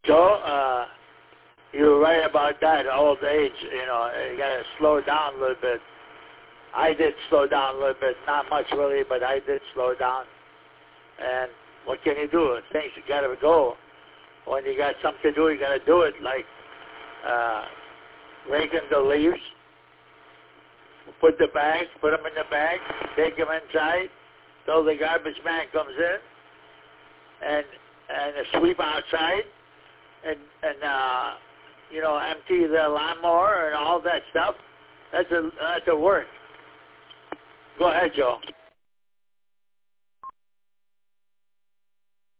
So, you're right about that. Old age, you got to slow down a little bit. I did slow down a little bit, not much really, but I did slow down. And what can you do? Things you got to go. When you got something to do, you got to do it. Like raking the leaves, put them in the bag, take them inside, till the garbage man comes in, and sweep outside, and empty the lawnmower and all that stuff. That's a work. Go ahead, Joe.